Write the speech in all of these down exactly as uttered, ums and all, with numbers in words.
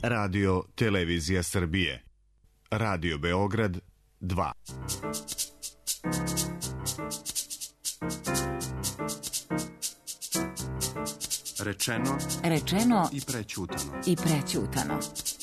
Radio Televizija Srbije. Radio Beograd dva. Rečeno, rečeno i prećutano. I prećutano.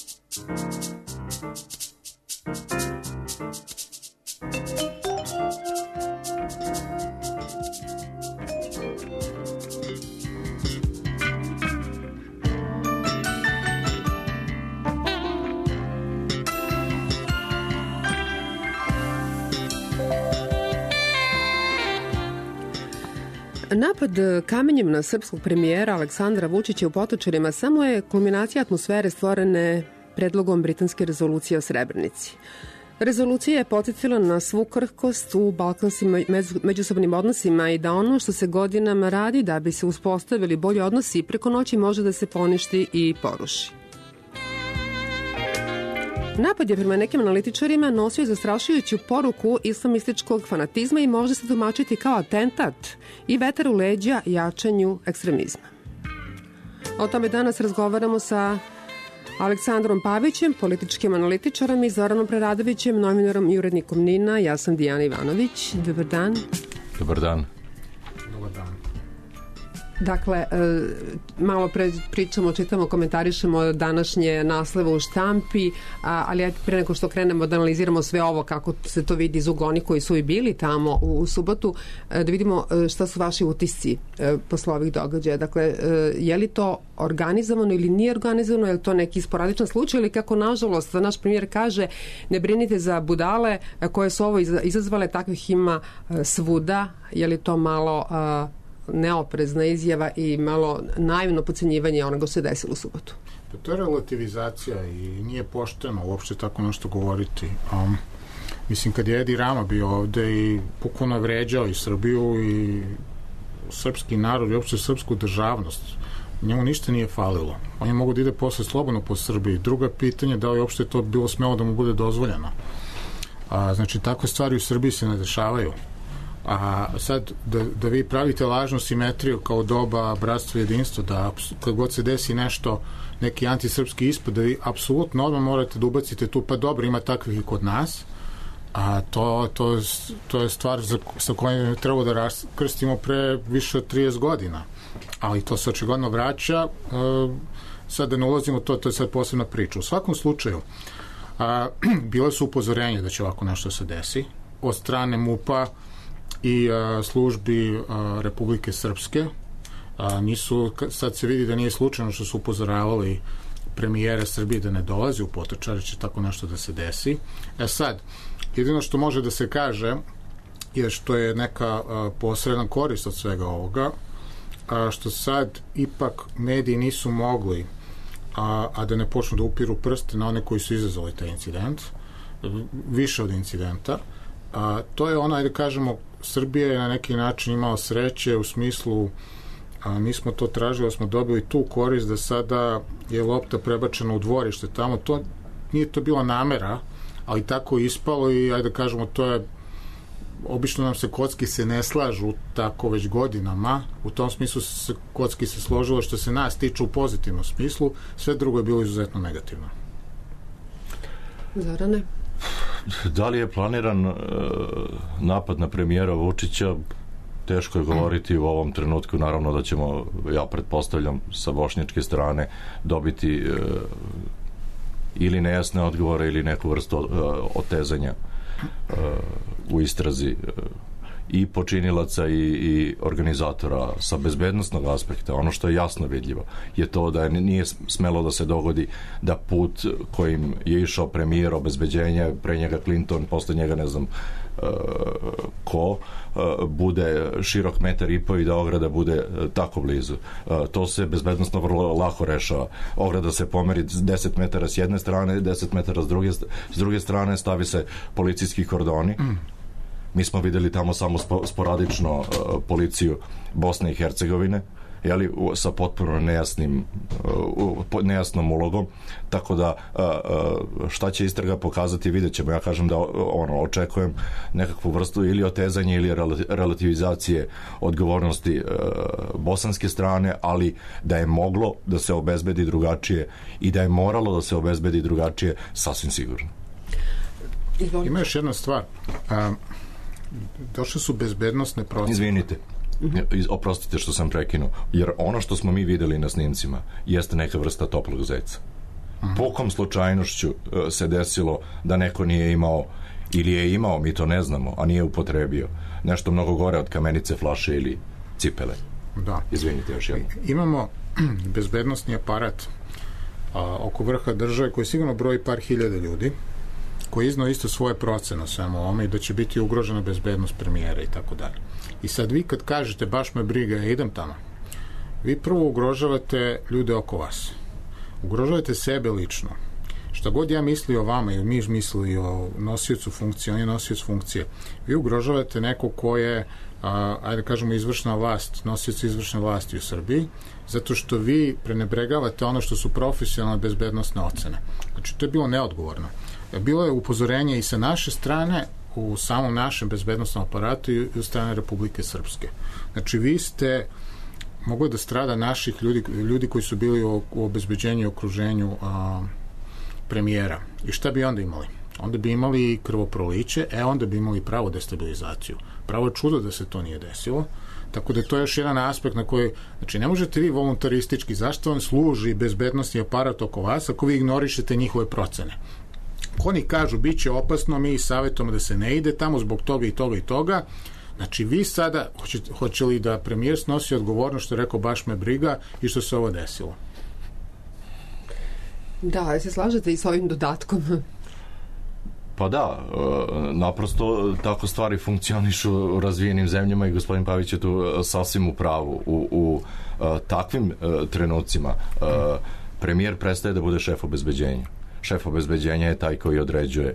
Napad kamenjem na srpskog premijera Aleksandra Vučića u Potočarima samo je kulminacija atmosfere stvorene predlogom britanske rezolucije o Srebrenici. Rezolucija je podsjetila na svu krhkost u balkanskim međusobnim odnosima i da ono što se godinama radi da bi se uspostavili bolji odnosi preko noći može da se poništi i poruši. Napad je prema nekim analitičarima nosio zastrašujuću poruku islamističkog fanatizma i može se tumačiti kao atentat i vetar u leđa jačanju ekstremizma. O tome danas razgovaramo sa Aleksandrom Pavićem, političkim analitičarom, i Zoranom Preradovićem, novinarom i urednikom NIN-a. Ja sam Dijana Ivanović. Dobar dan. Dobar dan. Dobar dan. Dakle, malo pre pričamo, čitamo, komentarišemo današnje naslove u štampi, ali pre nego što krenemo da analiziramo sve ovo, kako se to vidi iz ugla onih koji su i bili tamo u subotu, da vidimo šta su vaši utisci posle ovih događaja. Dakle, je li to organizovano ili nije organizovano, je li to neki sporadičan slučaj ili, kako nažalost naš premijer kaže, ne brinite za budale koje su ovo izazvale, takvih ima svuda. Je li to malo neoprezna izjava i malo naivno podcenjivanje onoga što se desilo u subotu? Pa to je relativizacija i nije pošteno uopšte tako nešto govoriti. Um, mislim, kad je Edi Rama bio ovde i pukuno vređao i Srbiju i srpski narod i uopšte srpsku državnost, njemu ništa nije falilo. On je mogo da ide posle slobodno po Srbiji. Drugo pitanje da li uopšte to bilo smelo da mu bude dozvoljeno. A, znači, takve stvari u Srbiji se ne dešavaju. A sad, da, da vi pravite lažnu simetriju kao doba bratstva i jedinstva, da kad god se desi nešto, neki antisrpski ispad, da vi apsolutno odmah morate da ubacite tu, pa dobro, ima takvih i kod nas, a to, to, to je stvar za, sa kojom treba da raskrstimo pre više od trideset godina. Ali to se očigledno vraća. Uh, sad da ne ulazimo u to, to je sad posebna priča. U svakom slučaju, a, bile su upozorenje da će ovako nešto se desi od strane MUP-a i a, službi a, Republike Srpske. A, nisu, sad se vidi da nije slučajno što su upozoravali premijera Srbije da ne dolazi u Potočare, će tako nešto da se desi. E sad, jedino što može da se kaže je što je neka a, posredna korist od svega ovoga, a, što sad ipak mediji nisu mogli a, a da ne počnu da upiru prste na one koji su izazvali taj incident, više od incidenta. A, to je ono, ajde kažemo, Srbija je na neki način imala sreće u smislu, a, mi smo to tražili, smo dobili tu korist da sada je lopta prebačena u dvorište tamo. To nije to bila namera, ali tako je ispalo i ajde kažemo, to je, obično nam se kocki se ne slažu tako već godinama, u tom smislu se kocki se složilo što se nas tiče u pozitivnom smislu, sve drugo je bilo izuzetno negativno. Zorane? Da li je planiran uh, napad na premijera Vučića, teško je govoriti u ovom trenutku. Naravno da ćemo, ja pretpostavljam, sa bošnjačke strane dobiti uh, ili nejasne odgovore ili neku vrstu uh, otezanja uh, u istrazi uh, i počinilaca i, i organizatora sa bezbednostnog aspekta. Ono što je jasno vidljivo je to da nije smelo da se dogodi da put kojim je išao premijer, obezbeđenja, pre njega Clinton, posle njega ne znam uh, ko, uh, bude širok metar i po i da ograda bude uh, tako blizu. Uh, to se bezbednostno vrlo lako rešava. Ograda se pomeri deset metara s jedne strane, deset metara s druge, s druge strane, stavi se policijski kordoni. Mm. Mi smo videli tamo samo sporadično uh, policiju Bosne i Hercegovine jeli, sa potpuno nejasnim, nejasnom ulogom, tako da šta će istraga pokazati, vidjet ćemo. Ja kažem da ono, očekujem nekakvu vrstu ili otezanja ili relativizacije odgovornosti bosanske strane, ali da je moglo da se obezbedi drugačije i da je moralo da se obezbedi drugačije, sasvim sigurno. Ima još jedna stvar. A, došle su bezbednostne procene. Izvinite. Oprostite što sam prekinuo, jer ono što smo mi videli na snimcima jeste neka vrsta toplog zeca. Pokom slučajnošću se desilo da neko nije imao ili je imao, mi to ne znamo, a nije upotrebio nešto mnogo gore od kamenice, flaše ili cipele. Da. Izvinite još jedno. Imamo bezbednostni aparat a, oko vrha države koji sigurno broji par hiljada ljudi, koji iznao isto svoje procene o svemu ovome i da će biti ugrožena bezbednost premijera i tako dalje. I sad vi kad kažete baš me briga, ja idem tamo, vi prvo ugrožavate ljude oko vas. Ugrožavate sebe lično. Šta god ja misli o vama ili mi mislili o nosiocu funkcije, on je nosioc funkcije, vi ugrožavate neko ko je, a, ajde kažemo, izvršna vlast, nosioc izvršne vlasti u Srbiji, zato što vi prenebregavate ono što su profesionalne bezbednostne ocene. Znači, to je bilo neodgovorno. Bilo je upozorenje i sa naše strane u samom našem bezbednostnom aparatu i u strane Republike Srpske. Znači, vi ste mogli da strada naših ljudi, ljudi koji su bili u, u obezbeđenju i okruženju a, premijera. I šta bi onda imali? Onda bi imali krvoproliće, e onda bi imali pravo destabilizaciju. Pravo je čudo da se to nije desilo. Tako da to je još jedan aspekt na koji, znači, ne možete vi voluntaristički, zašto vam služi bezbednostni aparat oko vas ako vi ignorišete njihove procene? Oni kažu, bit će opasno, mi savjetujemo da se ne ide tamo zbog toga i toga i toga. Znači, vi sada, hoće, hoće li da premijer snosi odgovornost što je rekao baš me briga i što se ovo desilo? Da, se slažete i s ovim dodatkom? Pa da, naprosto tako stvari funkcionišu u razvijenim zemljama i gospodin Pavić je tu sasvim u pravu. U, u takvim trenucima premijer prestaje da bude šef obezbeđenja. Šef obezbeđenja je taj koji određuje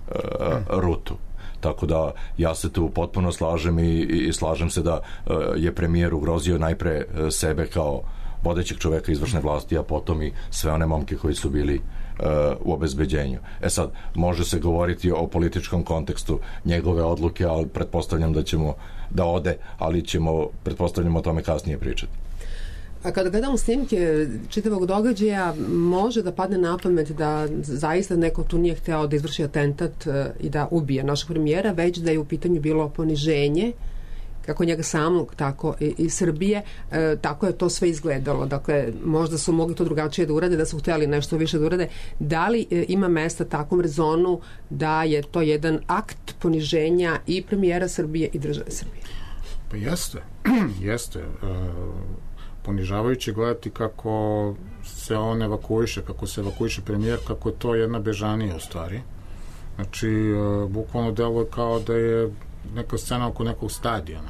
rutu. Tako da ja se tu potpuno slažem i, i slažem se da je premijer ugrozio najpre sebe kao vodećeg čoveka izvršne vlasti, a potom i sve one momke koji su bili u obezbeđenju. E sad, može se govoriti o političkom kontekstu njegove odluke, ali pretpostavljam da ćemo da ode, ali ćemo, pretpostavljamo o tome kasnije pričati. A kada gledamo snimke čitavog događaja, može da padne na pamet da zaista neko tu nije hteo da izvrši atentat i da ubije našeg premijera, već da je u pitanju bilo poniženje, kako njega samog, tako i, i Srbije, e, tako je to sve izgledalo. Dakle, možda su mogli to drugačije da urade, da su hteli nešto više da urade. Da li e, ima mesta takvom rezonu da je to jedan akt poniženja i premijera Srbije i države Srbije? Pa jeste. jeste. E, ponižavajuće gledati kako se on evakuiše, kako se evakuiše premijer, kako je to jedna bežanija u stvari. Znači, e, bukvalno deluje kao da je neka scena oko nekog stadiona.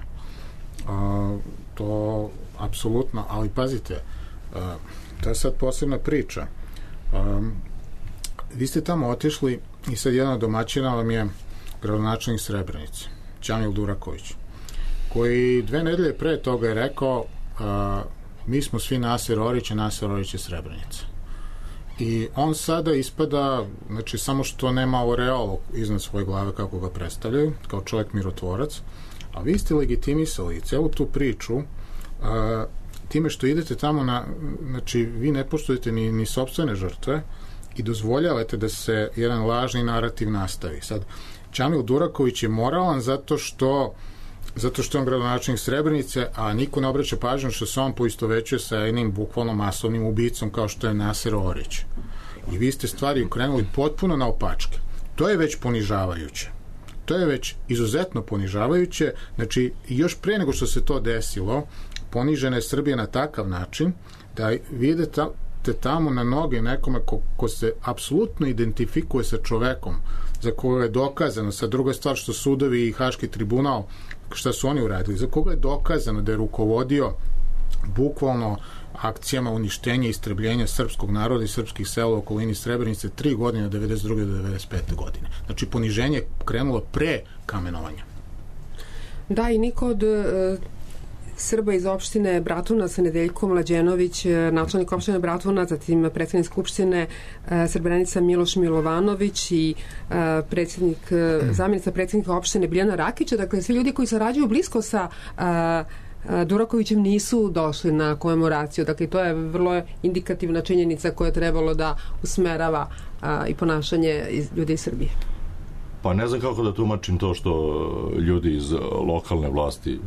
A, to apsolutno, ali pazite, a, to je sad posebna priča. A, vi ste tamo otišli i sad jedan od domaćina vam je gradonačelnik Srebrenice, Ćamil Duraković, koji dve nedelje pre toga je rekao a, mi smo svi Naser Orić, a Naser Orić je Srebrenica. I on sada ispada, znači samo što nema oreol iznad svoje glave kako ga predstavljaju, kao čovjek mirotvorac, a vi ste legitimisali celu tu priču a, time što idete tamo na, znači vi ne poštujete ni, ni sopstvene žrtve i dozvoljavate da se jedan lažni narativ nastavi. Sad, Ćamil Duraković je moralan zato što zato što je on gradonačelnik Srebrenice, a niko ne obraća pažnju što se on poistovećuje sa jednim bukvalno masovnim ubicom kao što je Naser Orić. I vi ste stvari ukrenuli potpuno na opačke. To je već ponižavajuće. To je već izuzetno ponižavajuće. Znači, još pre nego što se to desilo, ponižena je Srbija na takav način da vi idete tamo na noge nekome ko, ko se apsolutno identifikuje sa čovekom za koga je dokazano, sa druga stvar što sudovi i Haški tribunal šta su oni uradili, za koga je dokazano da je rukovodio bukvalno akcijama uništenja i istrebljenja srpskog naroda i srpskih sela u okolini Srebrenice tri godine od devedeset druge do devedeset pete godine. Znači, poniženje krenulo pre kamenovanja. Da, i niko od Srba iz opštine Bratunac, Nedeljko Mlađenović, načelnik opštine Bratunac, zatim predsjednik skupštine Srebrenica Miloš Milovanović i predsjednik, zamjenica predsjednika opštine Biljana Rakića. Dakle, svi ljudi koji sarađuju blisko sa Durakovićem nisu došli na komemoraciju. Dakle, to je vrlo indikativna činjenica koja je trebalo da usmerava i ponašanje ljudi iz Srbije. Pa ne znam kako da tumačim to što ljudi iz lokalne vlasti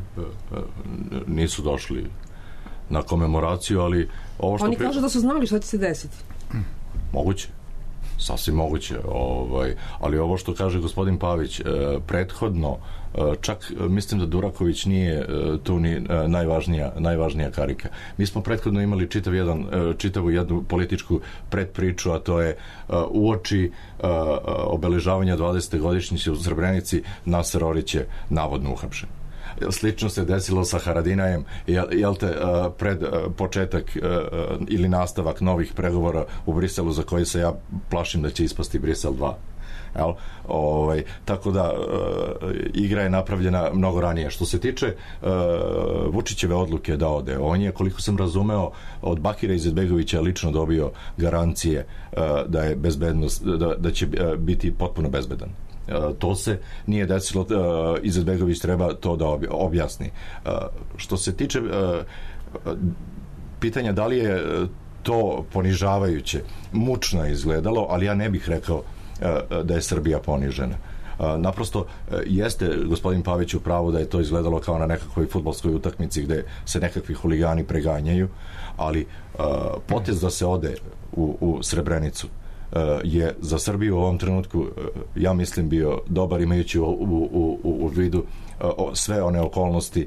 nisu došli na komemoraciju, ali ovo što... Oni pri... kažu da su znali šta će se desiti. Moguće. Sasvim moguće. Ovaj, ali ovo što kaže gospodin Pavić, prethodno, čak mislim da Duraković nije tu ni najvažnija, najvažnija karika. Mi smo prethodno imali čitav jedan, čitavu jednu političku predpriču, a to je uoči obeležavanja dvadesete godišnjice u Srebrenici Naser Orić je navodno uhapšen. Slično se desilo sa Haradinajem, jel, jel te pred početak ili nastavak novih pregovora u Briselu, za koje se ja plašim da će ispasti Brisel dva. Jel? Ovaj, tako da igra je napravljena mnogo ranije. Što se tiče Vučićeve odluke da ode, on je, koliko sam razumeo, od Bakira Izetbegovića lično dobio garancije da je bezbednost, da, da će biti potpuno bezbedan. To se nije desilo, Izetbegović treba to da objasni. Što se tiče pitanja da li je to ponižavajuće, mučno je izgledalo, ali ja ne bih rekao da je Srbija ponižena. Naprosto jeste gospodin Pavić u pravu da je to izgledalo kao na nekakvoj fudbalskoj utakmici gde se nekakvi huligani preganjaju, ali potez da se ode u, u Srebrenicu je za Srbiju u ovom trenutku, ja mislim, bio dobar, imajući u, u, u, u vidu sve one okolnosti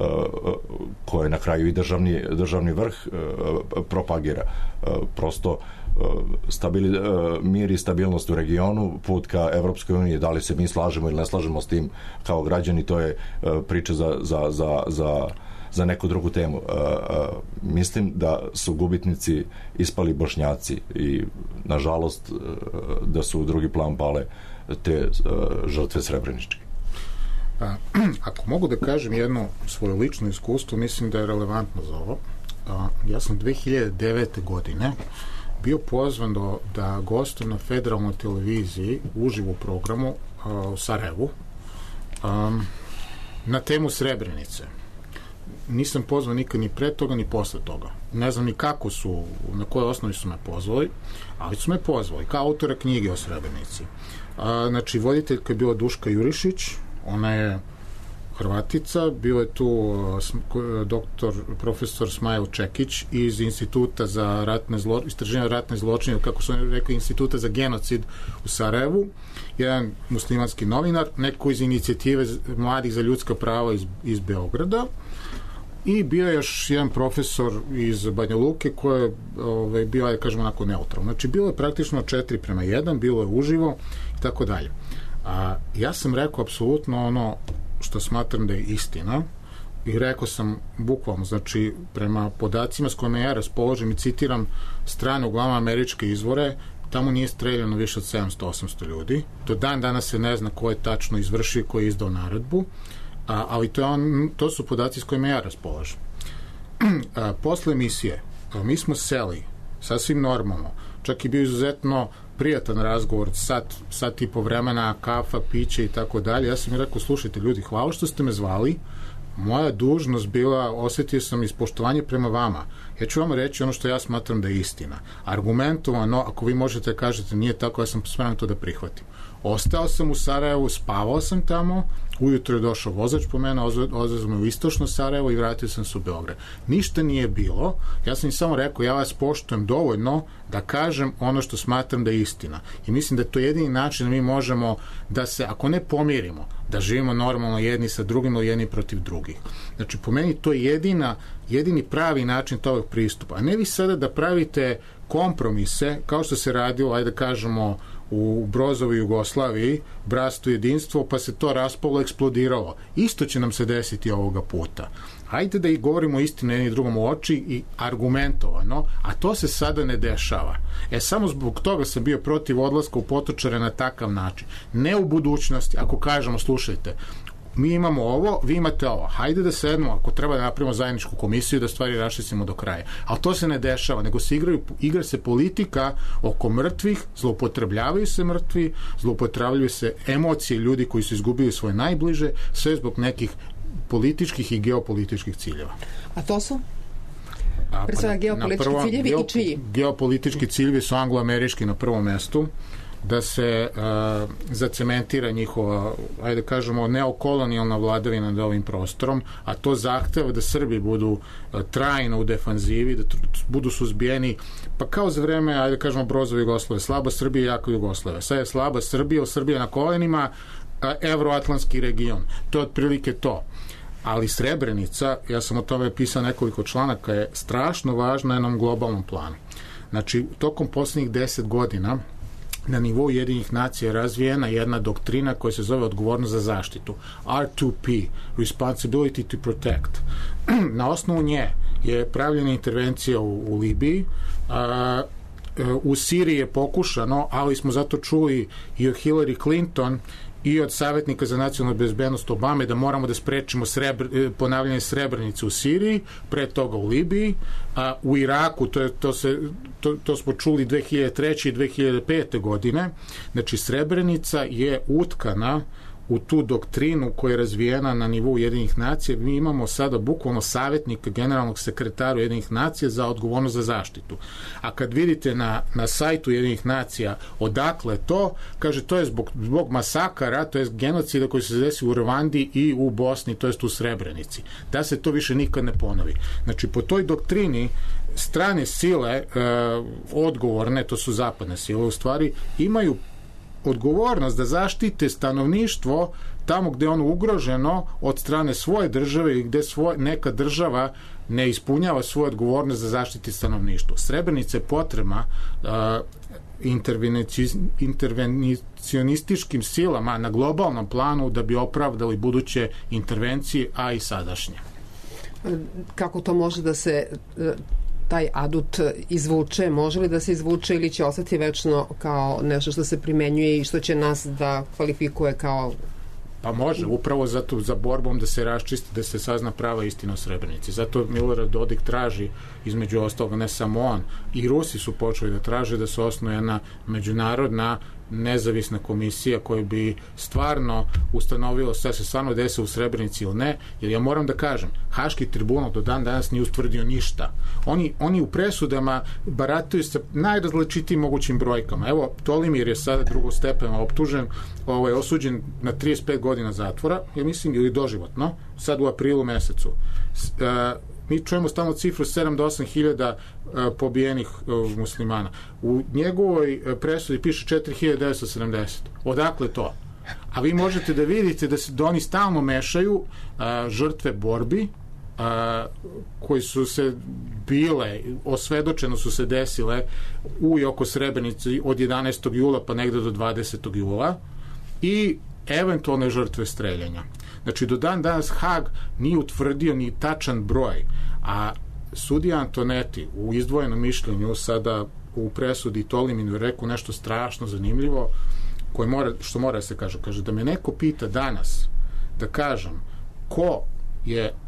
koje na kraju i državni, državni vrh propagira. Prosto stabili, mir i stabilnost u regionu, put ka Evropskoj uniji, da li se mi slažemo ili ne slažemo s tim kao građani, to je priča za, za, za, za za neku drugu temu. Uh, uh, mislim da su gubitnici ispali Bošnjaci i nažalost uh, da su u drugi plan pale te uh, žrtve srebreničke. A, ako mogu da kažem jedno svoje lično iskustvo, mislim da je relevantno za ovo. A, ja sam dve hiljade devete. godine bio pozvan do, da gostujem na federalnoj televiziji uživo programu a, u Sarajevu a, na temu Srebrenice. Nisam pozvan nikad ni pre toga ni posle toga. Ne znam ni kako su, na kojoj osnovi su me pozvali, ali su me pozvali kao autora knjige o Srebrenici. A, znači, voditeljka je bila Duška Jurišić, ona je Hrvatica, bio je tu uh, doktor, profesor Smajl Čekić iz Instituta za ratne zlo, istraživanje ratne zločine, kako su oni rekli, Instituta za genocid u Sarajevu, jedan muslimanski novinar, neko iz inicijative mladih za ljudska prava iz, iz Beograda, i bio je još jedan profesor iz Banja Luke koji je ovaj, bio, je, kažemo, onako neutralno. Znači, bilo je praktično četiri prema jedan, bilo je uživo i tako dalje. A ja sam rekao apsolutno ono što smatram da je istina i rekao sam bukvalno, znači, prema podacima s kojima ja raspoložim i citiram strane, uglavnom američke izvore, tamo nije streljano više od sedamsto do osamsto ljudi. Do dan danas se ne zna ko je tačno izvršio, ko je izdao naredbu. A, ali to, je on, to su podaci s kojima ja raspolažem. A, posle emisije a, mi smo seli sasvim normalno, čak i bio izuzetno prijatan razgovor, sat, sat i po vremena, kafa, piće i tako dalje. Ja sam mi rekao, slušajte ljudi, hvala što ste me zvali, moja dužnost bila, osjetio sam ispoštovanje prema vama. Ja ću vam reći ono što ja smatram da je istina. Argumentovano, ako vi možete kažete nije tako, ja sam spreman to da prihvatim. Ostao sam u Sarajevu, spavao sam tamo, ujutro je došao vozač po mene, odvezao me u istočno Sarajevo i vratio sam se u Beograd. Ništa nije bilo, ja sam im samo rekao, ja vas poštujem dovoljno da kažem ono što smatram da je istina. I mislim da je to jedini način da mi možemo da se, ako ne pomirimo, da živimo normalno jedni sa drugim ili jedni protiv drugih. Znači, po meni to je jedina, jedini pravi način tog pristupa. A ne vi sada da pravite kompromise, kao što se radilo, ajde da kažemo, u Brozovi Jugoslaviji, bratstvo jedinstvo, pa se to raspalo, eksplodiralo. Isto će nam se desiti ovoga puta. Hajde da i govorimo istinu jedni drugom u oči i argumentovano, a to se sada ne dešava. E, samo zbog toga sam bio protiv odlaska u Potočare na takav način. Ne u budućnosti, ako kažemo, slušajte, mi imamo ovo, vi imate ovo. Hajde da sedmo, ako treba da napravimo zajedničku komisiju, da stvari raščistimo do kraja. Ali to se ne dešava, nego se igraju, igra se politika oko mrtvih, zloupotrebljavaju se mrtvi, zloupotrebljavaju se emocije ljudi koji su izgubili svoje najbliže, sve zbog nekih političkih i geopolitičkih ciljeva. A to su? Pre svega geopolitički prvom, ciljevi geo, i čiji? Geopolitički ciljevi su angloamerički na prvom mestu, da se uh, zacementira njihova, ajde kažemo, neokolonijalna vladavina nad ovim prostorom, a to zahteva da Srbi budu uh, trajno u defanzivi, da tr- budu suzbijeni, pa kao za vreme, ajde kažemo, Brozove Jugoslave, slaba Srbija, jako Jugoslave. Sad je slaba Srbija, Srbija na kolenima, a evroatlantski region. To je otprilike to. Ali Srebrenica, ja sam o tome pisao nekoliko članaka, je strašno važna na jednom globalnom planu. Znači, tokom posljednjih deset godina na nivou Ujedinjenih nacija je razvijena jedna doktrina koja se zove odgovornost za zaštitu. R two P, Responsibility to Protect. Na osnovu nje je pravljena intervencija u, u Libiji, a, u Siriji je pokušano, ali smo zato čuli i od Hillary Clinton i od savjetnika za nacionalnu bezbednost Obame da moramo da sprečimo srebr, ponavljanje Srebrenice u Siriji, pre toga u Libiji, a u Iraku, to, je, to, se, to, to smo čuli dve hiljade treće i dve hiljade pete godine. Znači, Srebrenica je utkana u tu doktrinu koja je razvijena na nivou Ujedinjenih nacija. Mi imamo sada bukvalno savjetnika generalnog sekretara Ujedinjenih nacija za odgovornost za zaštitu. A kad vidite na, na sajtu Ujedinjenih nacija odakle to, kaže to je zbog, zbog masakara, to je genocida koji se desi u Rwandi i u Bosni, to jest u Srebrenici. Da se to više nikad ne ponovi. Znači, po toj doktrini strane sile, e, odgovorne, to su zapadne sile u stvari, imaju odgovornost da zaštite stanovništvo tamo gde je ono ugroženo od strane svoje države i gde svoj, neka država ne ispunjava svoju odgovornost za zaštiti stanovništvo. Srebrenica je potrebna uh, intervencionističkim silama na globalnom planu da bi opravdali buduće intervencije, a i sadašnje. Kako to može da se taj adut izvuče, može li da se izvuče ili će ostati večno kao nešto što se primenjuje i što će nas da kvalifikuje kao... Pa može, upravo zato za borbom da se raščisti, da se sazna prava istina o Srebrenici. Zato Milorad Dodik traži, između ostalog, ne samo on, i Rusi su počeli da traže da se osnuje jedna međunarodna nezavisna komisija koja bi stvarno ustanovila šta se stvarno desi u Srebrenici ili ne, jer ja moram da kažem, Haški tribunal do dan danas nije ustvrdio ništa. Oni, oni u presudama barataju sa najrazličitijim mogućim brojkama. Evo, Tolimir je sada drugostepeno optužen, ovaj, osuđen na trideset pet godina zatvora, ja mislim, ili doživotno, sad u aprilu mesecu. Uh, mi čujemo stalno cifru sedam do osam hiljada pobijenih uh, muslimana. U njegovoj uh, presudi piše četiri hiljade devetsto sedamdeset. Odakle to? A vi možete da vidite da se da oni stalno mešaju uh, žrtve borbi uh, koji su se bile, osvedočeno su se desile u i oko Srebrenice od jedanaestog jula pa negde do dvadesetog jula i eventualne žrtve streljanja. Znači, do dan danas Hag nije utvrdio ni tačan broj, a sudija Antonetti u izdvojenom mišljenju sada u presudi Toliminu je rekao nešto strašno zanimljivo, koje mora, što mora da se kaže. Kaže, da me neko pita danas da kažem ko je e,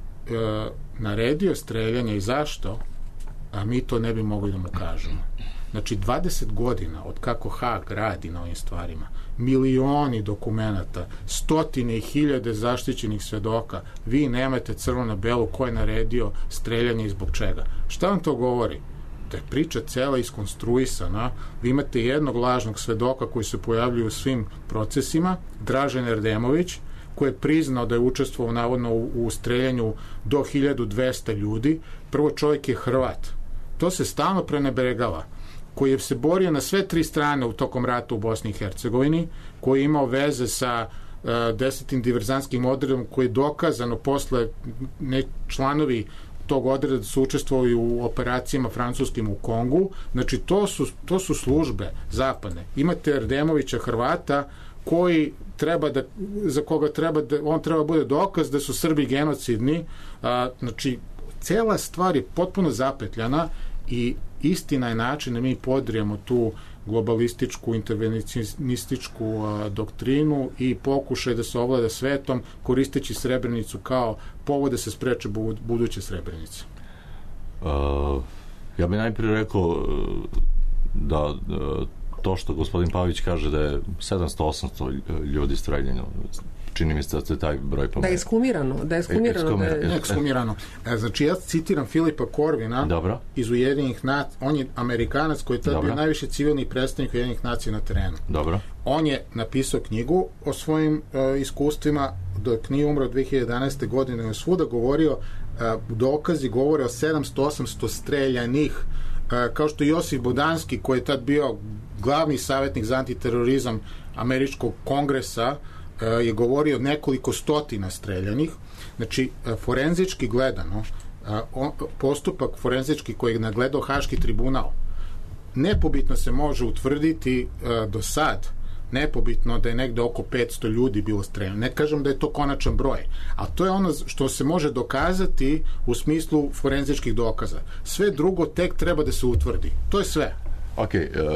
naredio streljanje i zašto, a mi to ne bi mogli da mu kažemo. Znači, dvadeset godina od kako Hag radi na ovim stvarima, milioni dokumenata, stotine i hiljade zaštićenih svedoka, vi nemate crno na belu ko je naredio streljanje i zbog čega. Šta vam to govori? Da je priča cela iskonstruisana. Vi imate jednog lažnog svedoka koji se pojavljuju u svim procesima, Dražen Erdemović, koji je priznao da je učestvovao navodno u, u streljanju do hiljadu dvesta ljudi. Prvo, čovjek je Hrvat. To se stalno prenebregava, koji je se borio na sve tri strane u tokom rata u Bosni i Hercegovini, koji je imao veze sa uh, desetim diverzantskim odredom, koji je dokazano posle ne, članovi tog odreda su učestvovali u operacijama francuskim u Kongu. Znači, to su, to su službe zapadne. Imate Erdemovića, Hrvata, koji treba da, za koga treba da, on treba bude dokaz da su Srbi genocidni. A, znači, cela stvar je potpuno zapetljana i istina je način da mi podrijemo tu globalističku, intervencionističku a, doktrinu i pokušaj da se ovlada svetom koristeći Srebrenicu kao povod da se spreče buduće Srebrenice. Uh, ja bih najprije rekao da uh, to što gospodin Pavić kaže da je sedamsto osamsto ljudi streljeno, čini mi se da se taj broj pomerio. Da je ekshumirano. Da je ekshumirano. Ekskumir, da je... Ne, ekshumirano. E, znači, ja citiram Filipa Korvina Dobro. iz Ujedinjenih nacija. On je Amerikanac koji je tad bio najviši civilni predstavnik Ujedinjenih nacija na terenu. Dobro. On je napisao knjigu o svojim uh, iskustvima, dok nije umro dve hiljade jedanaeste. godine, je svuda govorio, uh, dokazi govore o sedamsto osamsto streljanih, uh, kao što Josif Bodanski, koji je tad bio glavni savjetnik za antiterorizam Američkog kongresa, je govorio nekoliko stotina streljanih. Znači, forenzički gledano, postupak forenzički koji je nagledao Haški tribunal, nepobitno se može utvrditi do sad, nepobitno da je negde oko petsto ljudi bilo streljano. Ne kažem da je to konačan broj, a to je ono što se može dokazati u smislu forenzičkih dokaza. Sve drugo tek treba da se utvrdi. To je sve. Ok,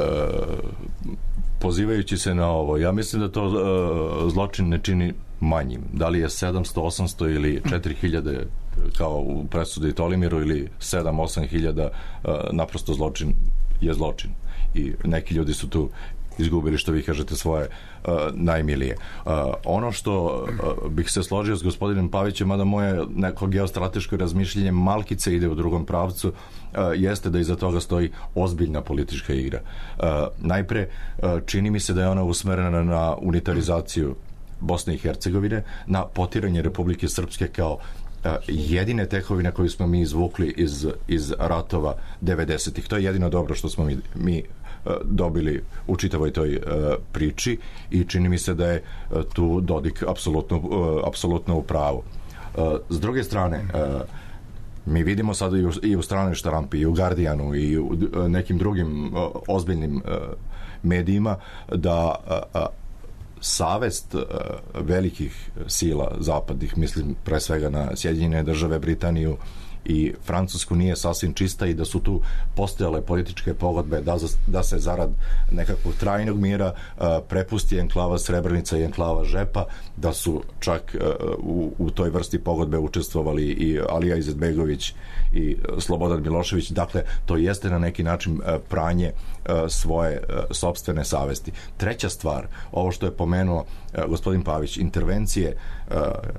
uh, pozivajući se na ovo, ja mislim da to uh, zločin ne čini manjim. Da li je sedamsto, osamsto ili četiri hiljade kao u presudi Tolimiru ili sedam osam hiljada, uh, naprosto zločin je zločin. I neki ljudi su tu izgubili, što vi kažete, svoje uh, najmilije. Uh, ono što uh, bih se složio s gospodinom Pavićem, mada moje neko geostrateško razmišljenje malkice ide u drugom pravcu, uh, jeste da iza toga stoji ozbiljna politička igra. Uh, najpre, uh, čini mi se da je ona usmerena na unitarizaciju Bosne i Hercegovine, na potiranje Republike Srpske kao jedine tekovine koju smo mi izvukli iz, iz ratova devedesetih. To je jedino dobro što smo mi, mi dobili u čitavoj toj uh, priči i čini mi se da je uh, tu Dodik apsolutno, uh, apsolutno u pravu. Uh, s druge strane, uh, mi vidimo sada i u, i u stranoj štarampi, i u Guardianu, i u uh, nekim drugim uh, ozbiljnim uh, medijima da uh, uh, savest uh, velikih sila zapadnih, mislim pre svega na Sjedinjene države, Britaniju i Francusku, nije sasvim čista i da su tu postojale političke pogodbe da, da se zarad nekakvog trajnog mira uh, prepusti enklava Srebrenica i enklava Žepa, da su čak uh, u, u toj vrsti pogodbe učestvovali i Alija Izetbegović i Slobodan Milošević. Dakle, to jeste na neki način uh, pranje uh, svoje uh, sopstvene savesti. Treća stvar, ovo što je pomenuo uh, gospodin Pavić, intervencije uh,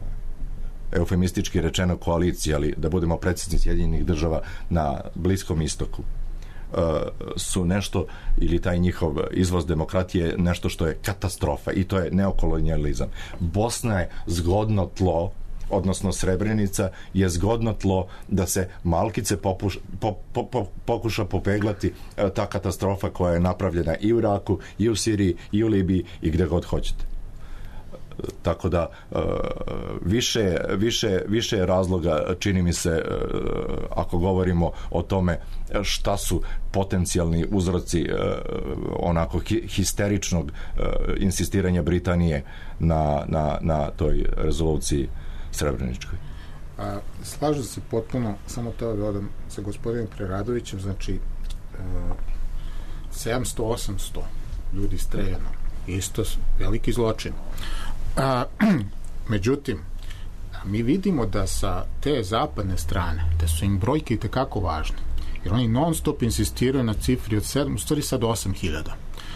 eufemistički rečeno koalicije, ali da budemo precizni, Sjedinjenih država na Bliskom istoku, uh, su nešto, ili taj njihov izvoz demokratije, nešto što je katastrofa, i to je neokolonijalizam. Bosna je zgodno tlo, odnosno Srebrenica je zgodno tlo da se malkice popuš, po, po, po, pokuša popeglati uh, ta katastrofa koja je napravljena i u Iraku, i u Siriji, i u Libiji, i gde god hoćete. Tako da uh, više, više, više razloga, čini mi se, uh, ako govorimo o tome šta su potencijalni uzroci uh, onako hi, histeričnog uh, insistiranja Britanije na, na, na toj rezoluciji Srebreničkoj. A, slažem se potpuno, samo to da odam sa gospodinom Preradovićem, znači uh, sedamsto osamsto ljudi streljano, isto veliki zločin. A, međutim, mi vidimo da sa te zapadne strane, da su im brojke itekako važne, jer oni non stop insistiraju na cifri od sedam, u stvari sad osam hiljada.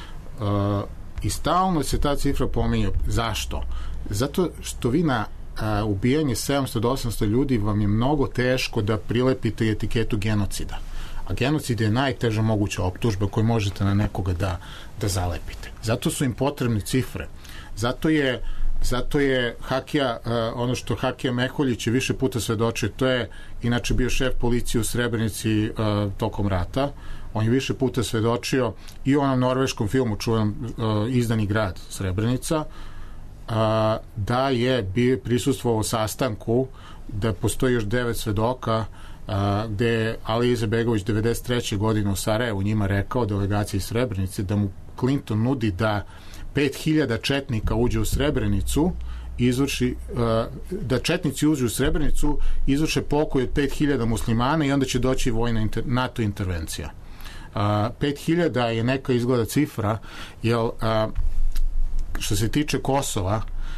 I stalno se ta cifra pominje. Zašto? Zato što vi na a, ubijanje sedamsto do osamsto ljudi vam je mnogo teško da prilepite etiketu genocida. A genocid je najteža moguća optužba koju možete na nekoga da, da zalepite. Zato su im potrebne cifre. Zato je Zato je Hakija, uh, ono što Hakija Meholjić je više puta svedočio, to je inače bio šef policije u Srebrenici uh, tokom rata. On je više puta svedočio i u onom norveškom filmu čuvam uh, Izdani grad Srebrenica, uh, da je bio prisustvovao sastanku, da postoji još devet svedoka, uh, gde je Ali Izetbegović devedeset treće godine u Sarajevu njima rekao, delegaciji Srebrenice, da mu Clinton nudi da pet hiljada četnika uđe u Srebrenicu, izvrši, da četnici uđu u Srebrenicu, izvrše pokoj od pet hiljada muslimana i onda će doći vojna inter, NATO intervencija. pet hiljada je neka izgleda cifra, jer što se tiče Kosova,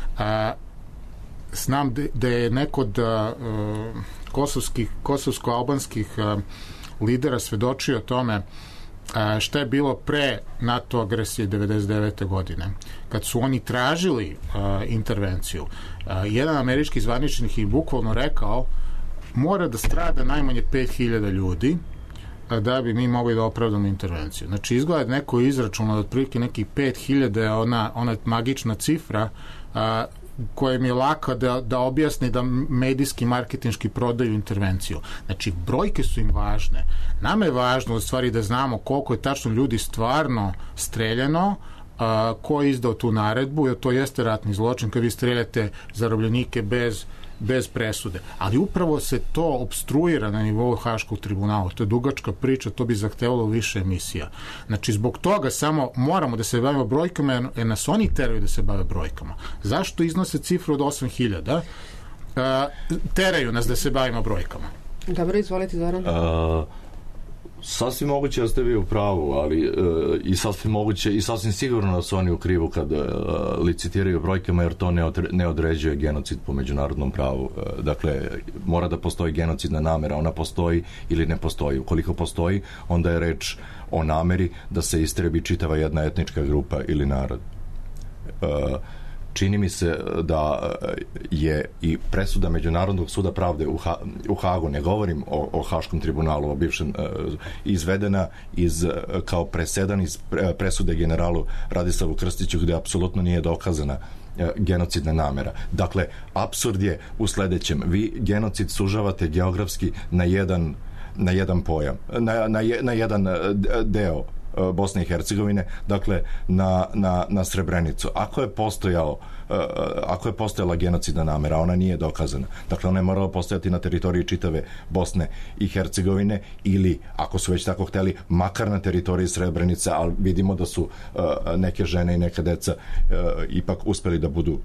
znam da je neko od kosovskih, kosovsko-albanskih lidera svedočio o tome šta je bilo pre NATO agresije devedeset devete godine, kad su oni tražili intervenciju. Jedan američki zvaničnik je bukvalno rekao mora da strada najmanje pet hiljada ljudi da bi mi mogli da opravdamo intervenciju. Znači, izgleda neko izračuna da otprilike nekih pet hiljada je ona, ona magična cifra a, koja mi je laka da, da objasni da medijski, marketinški prodaju intervenciju. Znači, brojke su im važne. Nama je važno u stvari da znamo koliko je tačno ljudi stvarno streljano, a, ko je izdao tu naredbu, jer to jeste ratni zločin kad vi streljate zarobljenike bez bez presude. Ali upravo se to obstruira na nivou Haškog tribunala. To je dugačka priča, to bi zahtevalo više emisija. Znači, zbog toga samo moramo da se bavimo brojkama, jer nas oni teraju da se bave brojkama. Zašto iznose cifru od osam hiljada? Teraju nas da se bavimo brojkama. Dobro, izvolite, Zoran. Uh, sasvim moguće da ste vi u pravu, ali uh, i sasvim moguće i sasvim sigurno da su oni u krivu kad uh, licitiraju brojkama, jer to ne, odre, ne određuje genocid po međunarodnom pravu. Uh, dakle, mora da postoji genocidna namera, ona postoji ili ne postoji. Ukoliko postoji, onda je reč o nameri da se istrebi čitava jedna etnička grupa ili narod. Uh, čini mi se da je i presuda Međunarodnog suda pravde u, ha, u Hagu, ne govorim o, o Haškom tribunalu, o bivšem, izvedena iz, kao presedan iz presude generalu Radislavu Krstiću, gde apsolutno nije dokazana genocidna namera. Dakle, apsurd je u sledećem. Vi genocid sužavate geografski na jedan, na jedan pojam, na, na, na jedan deo Bosne i Hercegovine, dakle na, na, na Srebrenicu. Ako je postojao ako je postojala genocidna namera, ona nije dokazana. Dakle, ona je morala postojati na teritoriji čitave Bosne i Hercegovine ili, ako su već tako hteli, makar na teritoriji Srebrenice, ali vidimo da su neke žene i neka deca ipak uspeli da budu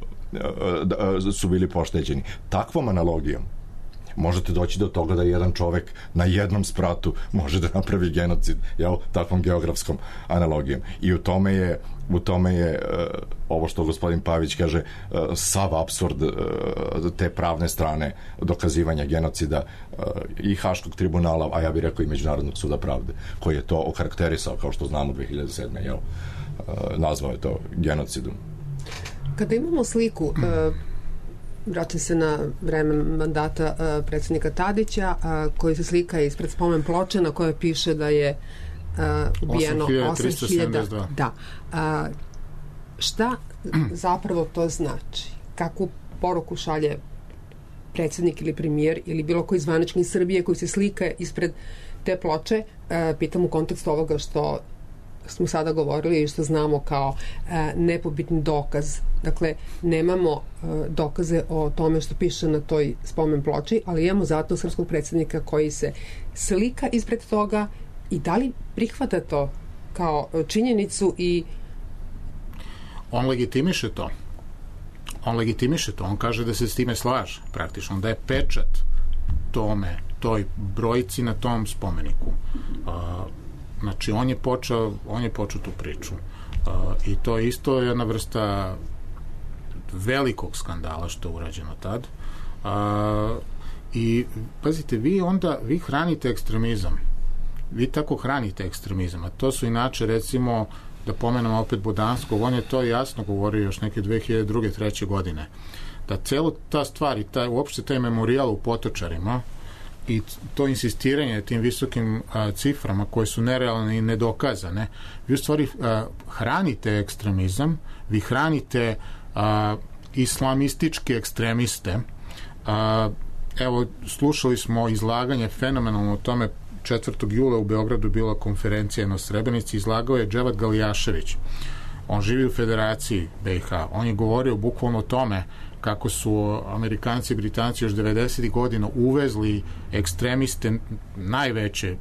da su bili pošteđeni. Takvom analogijom možete doći do toga da jedan čovek na jednom spratu može da napravi genocid, jel, takvom geografskom analogijom. I u tome je, u tome je uh, ovo što gospodin Pavić kaže, uh, sav apsurd uh, te pravne strane dokazivanja genocida uh, i Haškog tribunala, a ja bih rekao i Međunarodnog suda pravde, koji je to okarakterisao, kao što znamo, dve hiljade sedme. Jel, uh, nazvao je to genocidom. Kada imamo sliku uh, vraćam se na vreme mandata uh, predsjednika Tadića, uh, koji se slika ispred spomen ploče na kojoj piše da je uh, ubijeno osam hiljada. Da. Uh, šta zapravo to znači? Kakvu poruku šalje predsjednik ili premijer ili bilo koji zvaničnik Srbije koji se slika ispred te ploče? Uh, pitam u kontekstu ovoga što smo sada govorili i što znamo kao e, nepobitni dokaz. Dakle, nemamo e, dokaze o tome što piše na toj spomen ploči, ali imamo zato srpskog predsjednika koji se slika ispred toga i da li prihvata to kao činjenicu i... On legitimiše to. On legitimiše to. On kaže da se s time slaže, praktično. Da je pečat tome, toj brojci na tom spomeniku. A, Znači, on je počeo, on je počeo tu priču. Uh, I to je isto jedna vrsta velikog skandala što je urađeno tad. Uh, I, pazite, vi onda, vi hranite ekstremizam. Vi tako hranite ekstremizam. A to su inače, recimo, da pomenemo opet Budanskog, on je to jasno govorio još neke dve hiljade druge i treće godine. Da celo ta stvar i taj, uopšte taj memorijal u Potočarima i to insistiranje tim visokim a, ciframa koje su nerealne i nedokazane, vi u stvari a, hranite ekstremizam, vi hranite a, islamističke ekstremiste. A, evo, slušali smo izlaganje fenomenalno o tome. Četvrtog jula u Beogradu bila konferencija na Srebrenici, izlagao je Dževat Galijašević. On živi u Federaciji be i ha. On je govorio bukvalno o tome kako su Amerikanci i Britanci još devedesetih godina uvezli ekstremiste najveće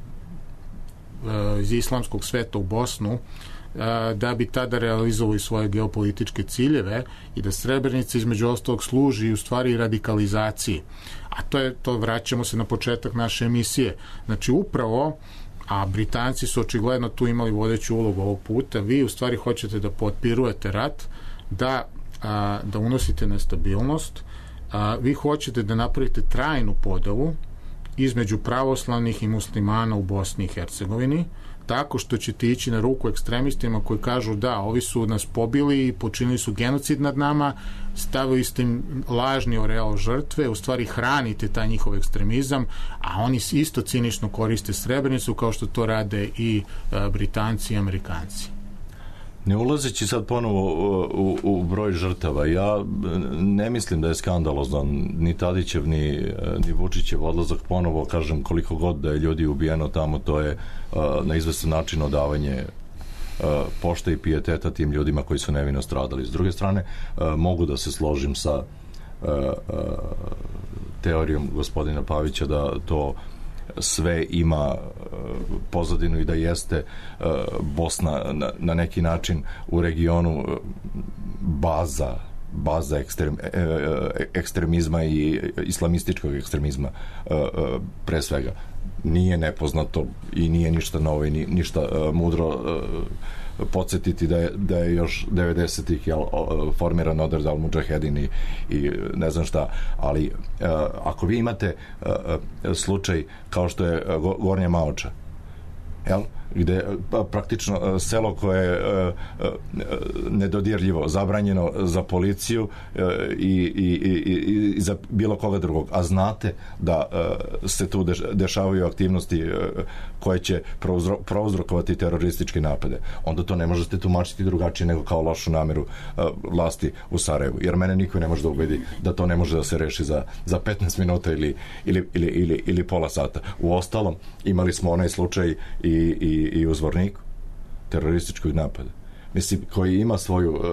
uh, iz islamskog sveta u Bosnu, uh, da bi tada realizovali svoje geopolitičke ciljeve i da Srebrenica između ostalog služi u stvari radikalizaciji. A to je, to vraćamo se na početak naše emisije. Znači upravo a Britanci su očigledno tu imali vodeću ulogu ovog puta. Vi u stvari hoćete da potpirujete rat, da, a, da unosite nestabilnost, a, vi hoćete da napravite trajnu podelu između pravoslavnih i muslimana u Bosni i Hercegovini, tako što ćete ići na ruku ekstremistima koji kažu da, ovi su nas pobili i počinili su genocid nad nama, stavili ste im lažni oreal žrtve, u stvari hranite taj njihov ekstremizam, a oni isto cinično koriste Srebrenicu kao što to rade i uh, Britanci i Amerikanci. Ne ulazeći sad ponovo u, u, u broj žrtava, ja ne mislim da je skandalozno ni Tadićev, ni, ni Vučićev odlazak ponovo, kažem, koliko god da je ljudi ubijeno tamo, to je uh, na izvestan način odavanje uh, pošte i pijeteta tim ljudima koji su nevino stradali. S druge strane, uh, mogu da se složim sa uh, uh, teorijom gospodina Pavića da to sve ima pozadinu i da jeste Bosna na, na neki način u regionu baza baza ekstrem, ekstremizma i islamističkog ekstremizma pre svega. Nije nepoznato i nije ništa novo i ništa mudro podsjetiti da je, da je još devedesetih jel, formiran Odred al-Mudžahedin i, i ne znam šta, ali uh, ako vi imate uh, slučaj kao što je uh, Gornja Maoča, jel, gde pa, praktično uh, selo koje je uh, uh, nedodirljivo, zabranjeno za policiju uh, i, i, i, i za bilo koga drugog, a znate da uh, se tu deš, dešavaju aktivnosti uh, koje će prouzro, prouzrokovati terorističke napade, onda to ne možete tumačiti drugačije nego kao lošu nameru uh, vlasti u Sarajevu, jer mene niko ne može da ubedi da to ne može da se reši za, za petnaest minuta ili, ili, ili, ili, ili pola sata. U ostalom, imali smo onaj slučaj i, i, i u Zvorniku terorističkog napada, mislim, koji ima svoju uh,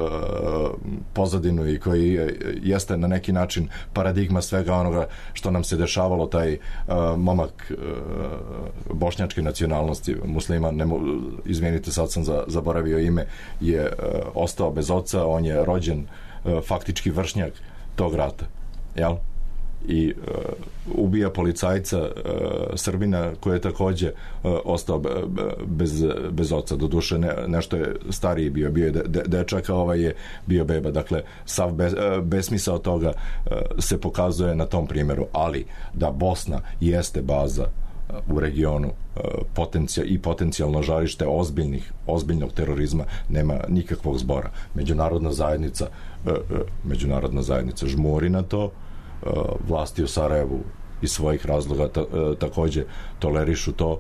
pozadinu i koji jeste na neki način paradigma svega onoga što nam se dešavalo. Taj uh, momak uh, bošnjačke nacionalnosti, musliman, ne mo, izvinite, sad sam za, zaboravio ime, je uh, ostao bez oca, on je rođen uh, faktički vršnjak tog rata, jel? I uh, ubija policajca uh, Srbina koji je takođe uh, ostao be, bez, bez oca, doduše ne, nešto je stariji bio, bio je de, de, dečak, a ovaj je bio beba, dakle sav be, uh, besmisao toga uh, se pokazuje na tom primjeru, ali da Bosna jeste baza uh, u regionu uh, potencija, i potencijalno žarište ozbiljnih, ozbiljnog terorizma, nema nikakvog zbora. Međunarodna zajednica uh, uh, međunarodna zajednica žmuri na to, vlasti u Sarajevu iz svojih razloga ta, takođe tolerišu to.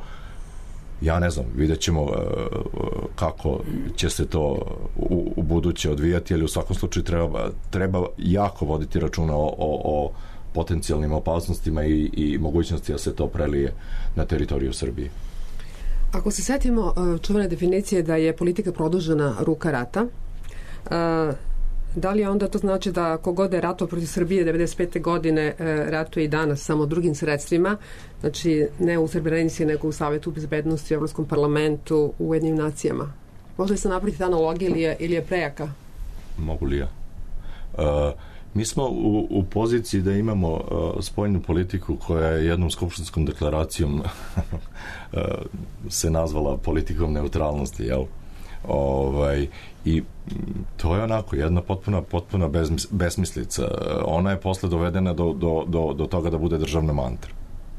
Ja ne znam, vidjet ćemo kako će se to u, u buduće odvijati, ali u svakom slučaju treba, treba jako voditi računa o, o, o potencijalnim opasnostima i, i mogućnosti da se to prelije na teritoriju Srbije. Ako se setimo čuvene definicije da je politika produžena ruka rata, da li onda to znači da kogod je ratovao protiv Srbije devedeset pete godine ratuje i danas samo drugim sredstvima, znači ne u Srebrenici nego u Savetu bezbednosti, u Evropskom parlamentu, u Ujedinjenim nacijama? Može li se napraviti ta analogija ili je, ili je prejaka? Mogu li ja? Uh, mi smo u, u poziciji da imamo uh, spoljnu politiku koja je jednom skupštinskom deklaracijom uh, se nazvala politikom neutralnosti, jel? Ovaj, i to je onako jedna potpuna, potpuna bezmis, besmislica. Ona je posle dovedena do, do, do, do toga da bude državna mantra.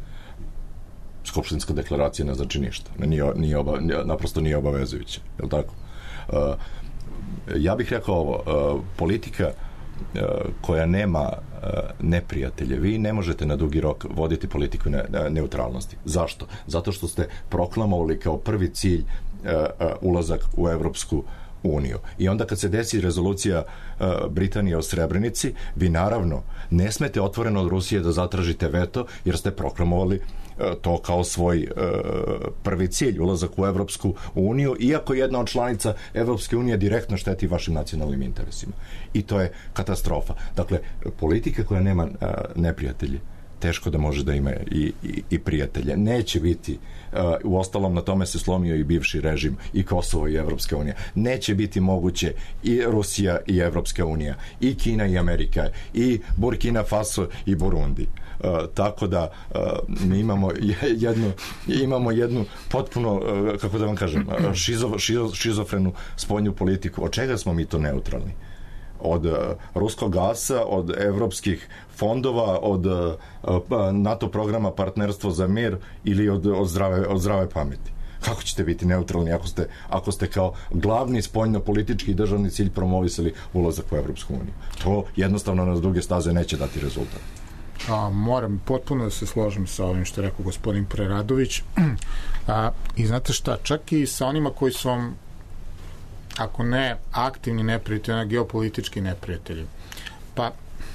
Skupštinska deklaracija ne znači ništa. Nije, nije oba, naprosto nije obavezujuća. Je li tako? Uh, ja bih rekao ovo, uh, politika uh, koja nema uh, neprijatelje, vi ne možete na dugi rok voditi politiku ne, ne, neutralnosti. Zašto? Zato što ste proklamovali kao prvi cilj uh, uh, ulazak u Evropsku uniju. I onda kad se desi rezolucija uh, Britanije o Srebrenici, vi naravno ne smete otvoreno od Rusije da zatražite veto, jer ste proklamovali uh, to kao svoj uh, prvi cilj, ulazak u Evropsku uniju, iako jedna od članica Evropske unije direktno šteti vašim nacionalnim interesima. I to je katastrofa. Dakle, politika koja nema uh, neprijatelji teško da može da ima i, i, i prijatelje. Neće biti, uh, u ostalom na tome se slomio i bivši režim, i Kosovo i Evropska unija. Neće biti moguće i Rusija i Evropska unija, i Kina i Amerika, i Burkina Faso i Burundi. Uh, tako da uh, mi imamo jednu imamo jednu potpuno, uh, kako da vam kažem, uh, šizo, šizo, šizofrenu spoljnu politiku. Od čega smo mi to neutralni? Od uh, ruskog gasa, od evropskih fondova, od uh, NATO programa Partnerstvo za mir ili od, od, zdrave, od zdrave pameti? Kako ćete biti neutralni ako ste, ako ste kao glavni spoljno-politički i državni cilj promovisali ulazak u Evropsku uniju? To jednostavno na druge staze neće dati rezultat. A, moram potpuno da se složim sa ovim što je rekao gospodin Preradović. A, I znate šta, čak i sa onima koji su vam, ako ne aktivni neprijatelji, geopolitički neprijatelji. Pa,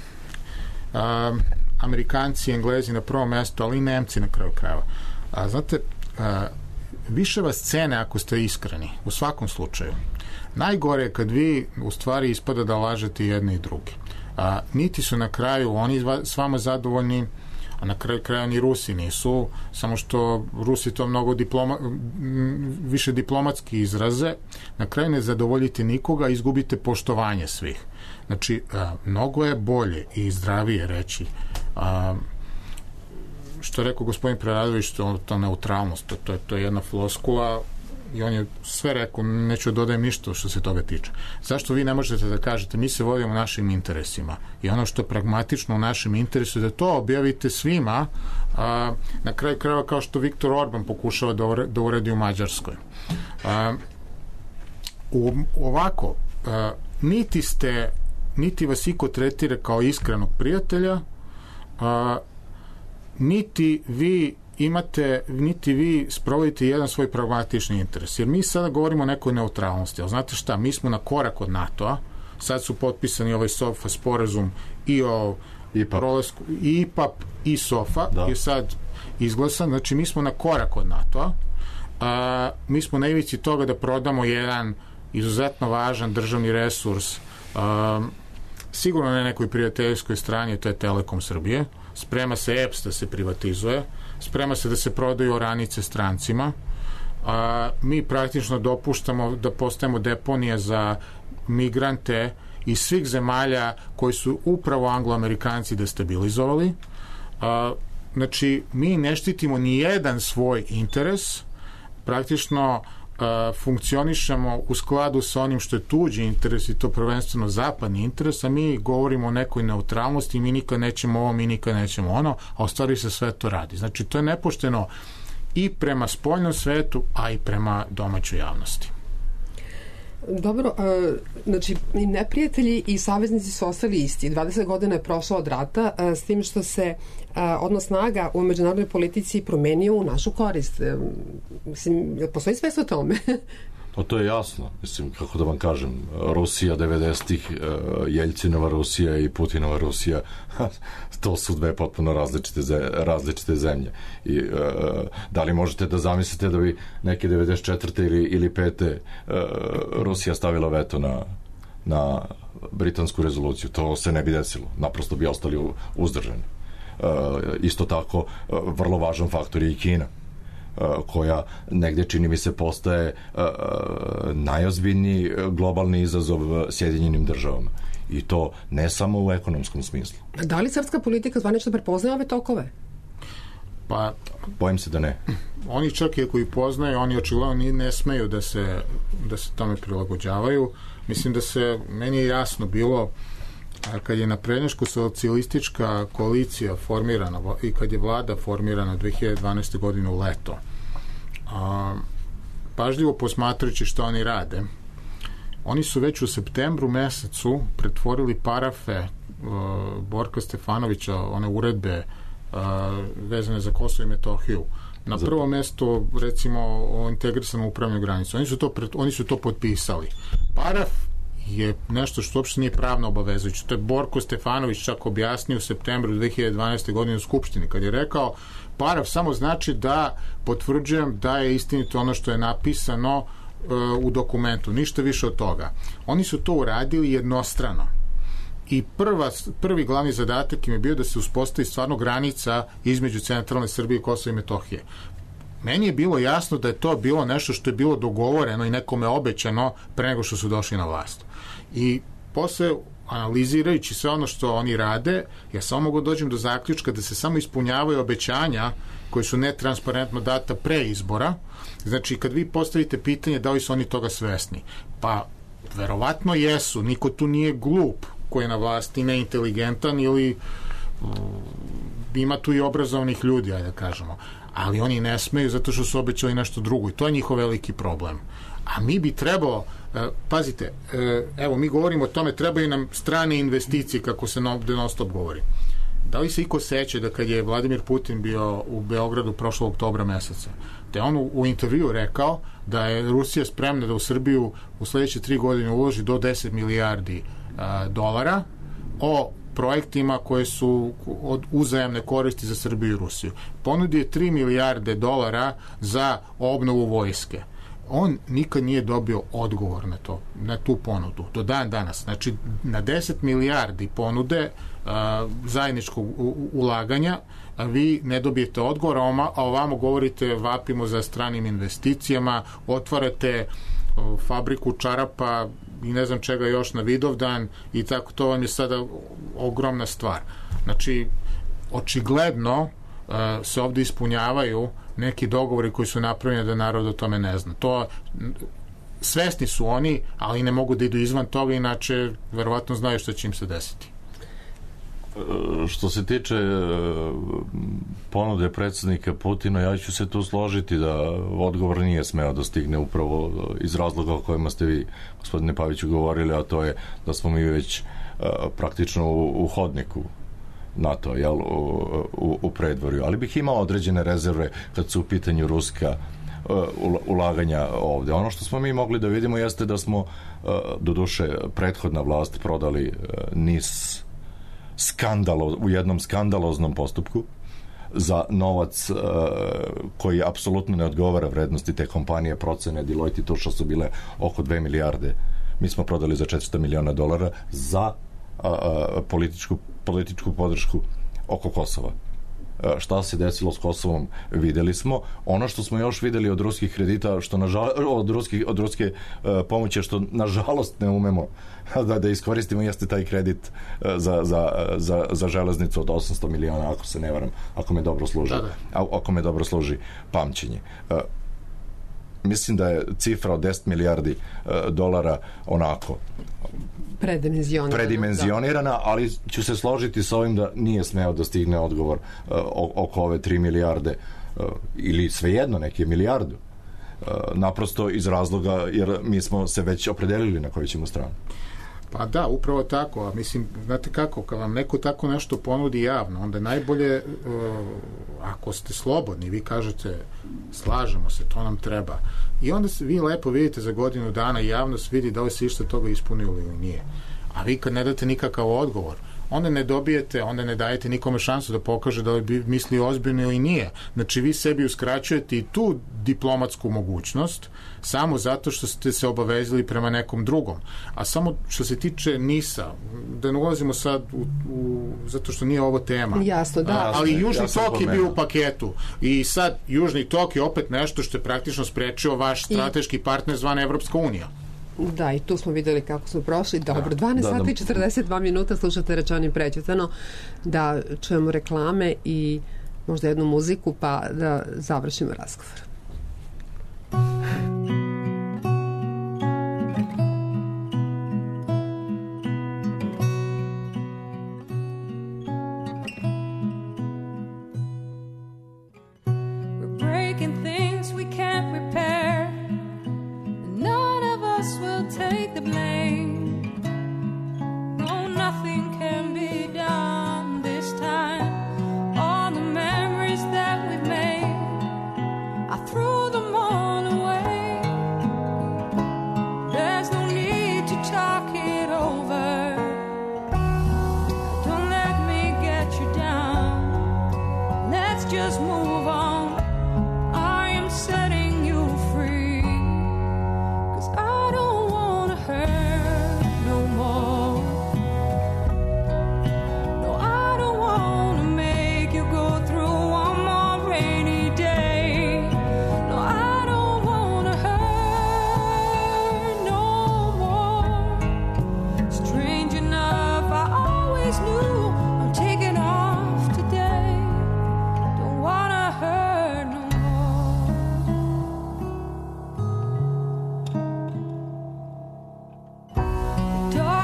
a, Amerikanci, Englezi na prvom mestu, ali i Nemci na kraju krajeva. A, znate, a, više vas cene ako ste iskreni, u svakom slučaju. Najgore je kad vi u stvari ispada da lažete jedne i druge. A, niti su na kraju oni s vama zadovoljni, a na kraju kraja ni Rusi nisu, samo što Rusi to mnogo diploma, više diplomatski izraze. Na kraju ne zadovoljite nikoga, izgubite poštovanje svih. Znači, a, mnogo je bolje i zdravije reći, a, što je rekao gospodin Preradović, to, to neutralnost, to, to, to je jedna floskula, i on je sve rekao, neću dodajem ništa što se toga tiče. Zašto vi ne možete da kažete, mi se vodimo našim interesima i ono što je pragmatično u našem interesu, da to objavite svima, a, na kraju krajeva kao što Viktor Orban pokušava da, ure, da uredi u Mađarskoj. A, u, ovako, a, niti ste, niti vas iko tretira kao iskrenog prijatelja, a, niti vi imate, niti vi sprovodite jedan svoj pragmatični interes. Jer mi sada govorimo o nekoj neutralnosti, ali znate šta, mi smo na korak od NATO-a, sad su potpisani ovaj SOFA sporazum i o I P A P, prolasku, i I P A P i SOFA da. Je sad izglasan, znači mi smo na korak od NATO-a, a, mi smo na ivici toga da prodamo jedan izuzetno važan državni resurs, a, sigurno ne nekoj prijateljskoj strani, to je Telekom Srbije, sprema se E P S da se privatizuje, sprema se da se prodaju oranice strancima, a, mi praktično dopuštamo da postajemo deponija za migrante iz svih zemalja koji su upravo Anglo-Amerikanci destabilizovali. A, znači, mi ne štitimo ni jedan svoj interes, praktično a, funkcionišemo u skladu sa onim što je tuđi interes i to prvenstveno zapadni interes, a mi govorimo o nekoj neutralnosti, mi nikad nećemo ovo, mi nikad nećemo ono, a u stvari se sve to radi. Znači, to je nepošteno i prema spoljnom svetu, a i prema domaćoj javnosti. Dobro, znači i neprijatelji i saveznici su ostali isti. dvadeset godina je prošlo od rata, s tim što se odnos snaga u međunarodnoj politici promenio u našu korist. Mislim, postoji svest o tome? Pa to je jasno. Mislim, kako da vam kažem, Rusija devedesetih, Jeljcinova Rusija i Putinova Rusija, to su dve potpuno različite, različite zemlje. I uh, da li možete da zamislite da bi neke devedeset četvrte ili, ili pete uh, Rusija stavila veto na, na britansku rezoluciju? To se ne bi desilo. Naprosto bi ostali uzdržani. Uh, isto tako, uh, vrlo važan faktor je i Kina, koja negde, čini mi se, postaje uh, najozbiljniji globalni izazov Sjedinjenim državama. I to ne samo u ekonomskom smislu. Da li srpska politika zvanično prepoznaje ove tokove? Pa, bojim se da ne. Oni čak i koji poznaju, oni očigledno ne smeju da se, da se tome prilagođavaju. Mislim da se, meni je jasno bilo kad je naprednjačko-socijalistička koalicija formirana i kad je vlada formirana dve hiljade dvanaeste. godine u leto, a, pažljivo posmatrajući što oni rade, oni su već u septembru mesecu pretvorili parafe a, Borka Stefanovića, one uredbe a, vezane za Kosovo i Metohiju, na prvo mesto, recimo, o integrisanom upravljanju granica. Oni su to, oni su to potpisali. Paraf je nešto što uopšte nije pravno obavezujuće. To je Borko Stefanović čak objasnio u septembru dve hiljade dvanaeste. godine u Skupštini, kad je rekao, paraf samo znači da potvrđujem da je istinito ono što je napisano uh, u dokumentu, ništa više od toga. Oni su to uradili jednostrano. i prva, prvi glavni zadatak im je bio da se uspostavi stvarno granica između centralne Srbije i Kosova i Metohije. Meni je bilo jasno da je to bilo nešto što je bilo dogovoreno i nekome obećano pre nego što su došli na vlast. I posle, analizirajući sve ono što oni rade, ja samo mogu dođem do zaključka da se samo ispunjavaju obećanja koje su netransparentno data pre izbora. Znači, kad vi postavite pitanje da li su oni toga svesni, pa verovatno jesu, niko tu nije glup koji je na vlasti, neinteligentan ili um, ima tu i obrazovnih ljudi, ajde da kažemo, ali oni ne smeju zato što su obećali nešto drugo i to je njihov veliki problem. A mi bi trebalo, e, pazite, e, evo mi govorimo o tome, trebaju nam strane investicije, kako se non stop govori. Da li se iko seća da kad je Vladimir Putin bio u Beogradu prošlog oktobra meseca, da je on u, u intervju rekao da je Rusija spremna da u Srbiju u sledeće tri godine uloži do deset milijardi a, dolara o projektima koje su od uzajamne koristi za Srbiju i Rusiju. Ponudio je tri milijarde dolara za obnovu vojske. On nikad nije dobio odgovor na to, na tu ponudu, do dan danas. Znači, na deset milijardi ponude a, zajedničkog u, ulaganja, a vi ne dobijete odgovor, a ovamo govorite vapimo za stranim investicijama, otvarate o, fabriku čarapa i ne znam čega još na Vidovdan i tako, to vam je sada ogromna stvar. Znači, očigledno a, se ovde ispunjavaju neki dogovori koji su napravljeni da narod o tome ne zna. To svesni su oni, ali ne mogu da idu izvan toga, inače verovatno znaju što će im se desiti. Što se tiče ponude predsjednika Putina, ja ću se tu složiti da odgovor nije smeo da stigne upravo iz razloga o kojima ste vi, gospodine Paviću, govorili, a to je da smo mi već praktično u, u hodniku NATO, jel, u, u, u predvorju. Ali bih imao određene rezerve kad su u pitanju ruska uh, ulaganja ovde. Ono što smo mi mogli da vidimo jeste da smo, uh, doduše, prethodna vlast prodali uh, niz skandalo, u jednom skandaloznom postupku za novac uh, koji apsolutno ne odgovara vrednosti te kompanije. Procene Deloitte i Touche su bile oko dve milijarde. Mi smo prodali za četiristo miliona dolara za uh, političku političku podršku oko Kosova. Šta se desilo s Kosovom videli smo. Ono što smo još videli od ruskih kredita, što nažal, od, ruskih, od ruske uh, pomoći, što nažalost ne umemo da, da iskoristimo, jeste taj kredit uh, za, za, za, za železnicu od osamsto miliona, ako se ne varam, ako me dobro služi, da, da. ako me dobro služi pamćenje. Uh, mislim da je cifra od deset milijardi uh, dolara onako predimenzionirana, predimenzionirana, ali ću se složiti s ovim da nije smeo da stigne odgovor uh, oko ove tri milijarde uh, ili svejedno neke milijardu. Uh, naprosto iz razloga jer mi smo se već opredelili na koju ćemo stranu. Pa da, upravo tako. A mislim, znate kako, kad vam neko tako nešto ponudi javno, onda je najbolje, uh, ako ste slobodni, vi kažete slažemo se, to nam treba. I onda se, vi lepo vidite za godinu dana i javnost vidi da li se išta toga ispunilo ili nije. A vi kad ne date nikakav odgovor, onda ne dobijete, onda ne dajete nikome šansu da pokaže da li misli ozbiljno ili nije. Znači, vi sebi uskraćujete i tu diplomatsku mogućnost samo zato što ste se obavezali prema nekom drugom. A samo što se tiče NIS-a, da ne ulazimo sad u, u, zato što nije ovo tema. Jasno, da. A, ali Južni ja tok je bio u paketu. I sad Južni tok je opet nešto što je praktično sprečio vaš strateški I... partner zvan Evropska unija. Da, i tu smo videli kako smo prošli. Dobro, dvanaest sati i četrdeset dva minuta, slušate Rečeno i prećutano, da čujemo reklame i možda jednu muziku, pa da završimo razgovor.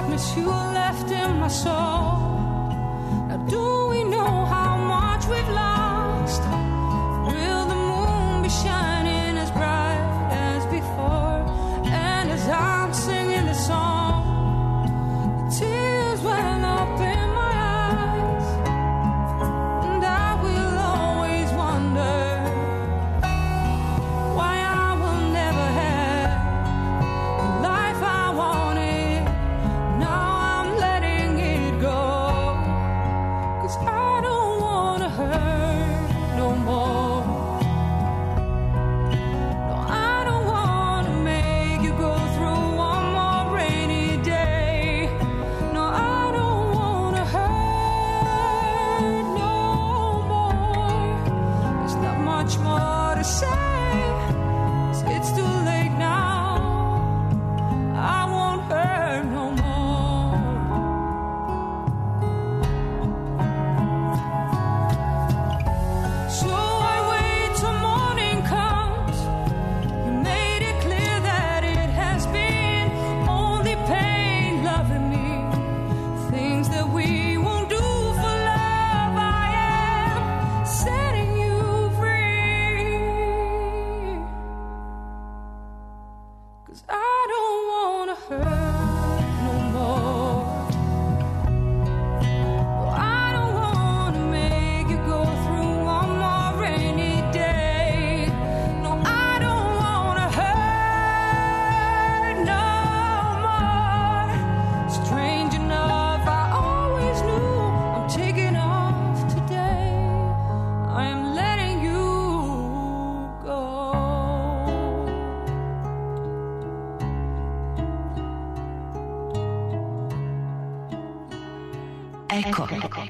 darkness you left in my soul. Now do we know how much we've lost? Will the moon be shining as bright as before? And as I'm singing the song, the tears well up in my eyes, and I will always wonder why I will never have the life I wanted. Now I'm letting it go, 'cause I don't wanna hurt no more. No, I don't wanna make you go through one more rainy day. No, I don't wanna hurt no more. There's not much more to say, 'cause it's too late now. I won't hurt no more. So I wait till morning comes. You made it clear that it has been only pain loving me. Things that we won't do for love, I am setting you free. 'Cause I don't wanna hurt no more. No, I don't wanna make you go through one more rainy day. No, I don't wanna hurt no more. Strange enough, I always knew I'm taking off today. I am letting you go. Eko.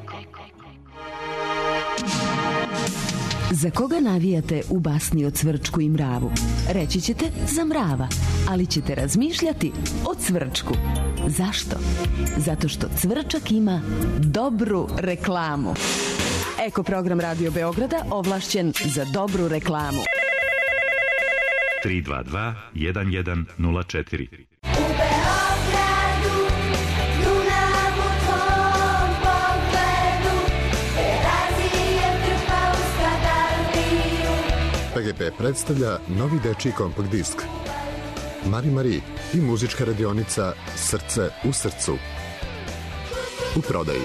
Za koga navijate u basni o Cvrčku i mravu? Reći ćete za mrava, ali ćete razmišljati o Cvrčku. Zašto? Zato što Cvrčak ima dobru reklamu. Eko program Radio Beograda ovlašćen za dobru reklamu. tri dva dva jedan jedan nula četiri. P G P predstavlja novi dečiji kompakt disk Mari Mari i muzička radionica Srce u srcu. U prodaji.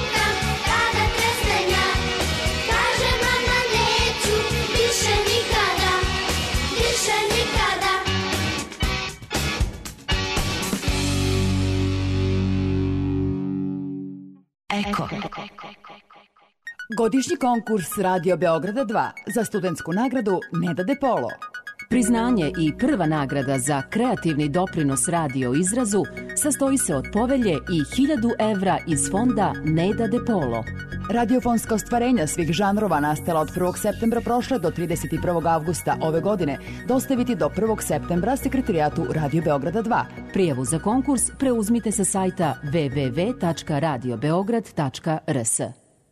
Eko. Godišnji konkurs Radio Beograda dva za studentsku nagradu Neda De Polo. Priznanje i prva nagrada za kreativni doprinos radio izrazu sastoji se od povelje i hiljadu evra iz fonda Neda De Polo. Radiofonska ostvarenja svih žanrova nastala od prvog septembra prošle do trideset prvog avgusta ove godine dostaviti do prvog septembra sekretarijatu Radio Beograda dva. Prijavu za konkurs preuzmite sa sajta w w w tačka radio beograd tačka r s.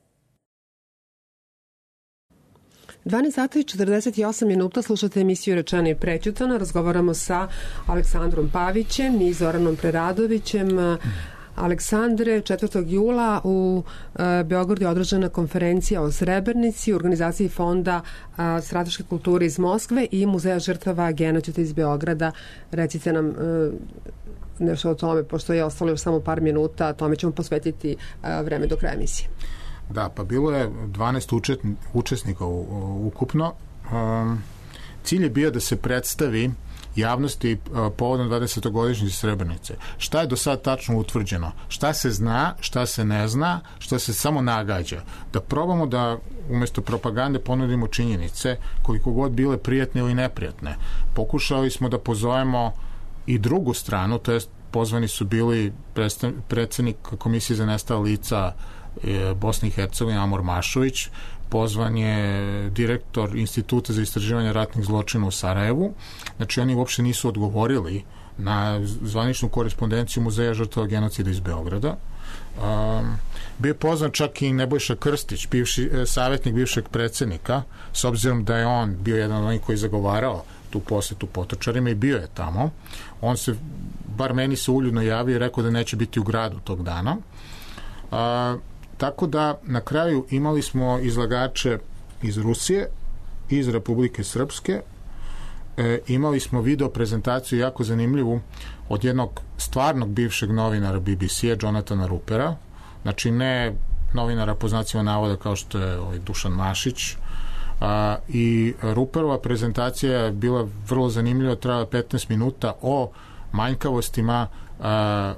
dvanaest sati i četrdeset osam minuta, slušate emisiju Rečeno i prećutano. Razgovaramo sa Aleksandrom Pavićem i Zoranom Preradovićem. Aleksandre, četvrtog jula u e, Beogradu je održana konferencija o Srebrenici u organizaciji Fonda e, strateške kulture iz Moskve i Muzeja žrtava genocida iz Beograda. Recite nam e, nešto o tome, pošto je ostalo još samo par minuta, tome ćemo posvetiti e, vreme do kraja emisije. Da, pa bilo je dvanaest učet, učesnika u, u, ukupno. Um, cilj je bio da se predstavi javnosti uh, povodom dvadesetogodišnjice Srebrenice. Šta je do sad tačno utvrđeno? Šta se zna, šta se ne zna, šta se samo nagađa? Da probamo da umesto propagande ponudimo činjenice, koliko god bile prijatne ili neprijatne. Pokušali smo da pozovemo i drugu stranu, to jest pozvani su bili predsednik Komisije za nestala lica Bosne i Hercegovine Amor Mašović, pozvan je direktor Instituta za istraživanje ratnih zločina u Sarajevu. Znači oni uopšte nisu odgovorili na zvaničnu korespondenciju Muzeja žrtava genocida iz Beograda. Um, bio je pozvan čak i Nebojša Krstić, bivši, savjetnik bivšeg predsednika, s obzirom da je on bio jedan od onih koji je zagovarao tu posetu Potočarima i bio je tamo. On se, bar meni se uljudno javio i rekao da neće biti u gradu tog dana. A, tako da na kraju imali smo izlagače iz Rusije, iz Republike Srpske, e, imali smo video prezentaciju jako zanimljivu od jednog stvarnog bivšeg novinara B B C-a, Jonathana Rupera, znači ne novinara po znacima navoda kao što je ovaj Dušan Mašić, a, i Ruperova prezentacija je bila vrlo zanimljiva, trajala petnaest minuta o manjkavostima a,